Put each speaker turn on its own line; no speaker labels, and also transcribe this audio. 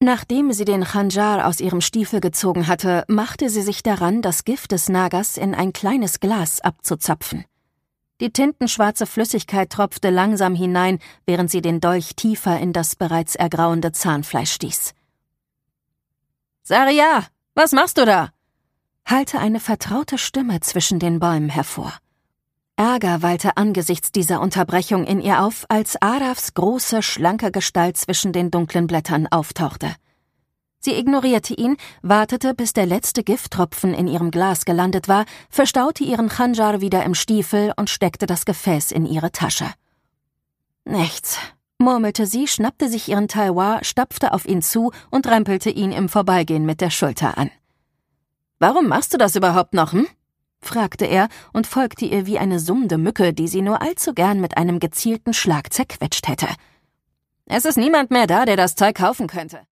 Nachdem sie den Khanjar aus ihrem Stiefel gezogen hatte, machte sie sich daran, das Gift des Nagers in ein kleines Glas abzuzapfen. Die tintenschwarze Flüssigkeit tropfte langsam hinein, während sie den Dolch tiefer in das bereits ergrauende Zahnfleisch stieß. »Saria, was machst du da?« hallte eine vertraute Stimme zwischen den Bäumen hervor. Ärger wallte angesichts dieser Unterbrechung in ihr auf, als Arafs große, schlanke Gestalt zwischen den dunklen Blättern auftauchte. Sie ignorierte ihn, wartete, bis der letzte Gifttropfen in ihrem Glas gelandet war, verstaute ihren Khanjar wieder im Stiefel und steckte das Gefäß in ihre Tasche. »Nichts«, murmelte sie, schnappte sich ihren Talwar, stapfte auf ihn zu und rempelte ihn im Vorbeigehen mit der Schulter an. »Warum machst du das überhaupt noch, fragte er und folgte ihr wie eine summende Mücke, die sie nur allzu gern mit einem gezielten Schlag zerquetscht hätte. »Es ist niemand mehr da, der das Zeug kaufen könnte.«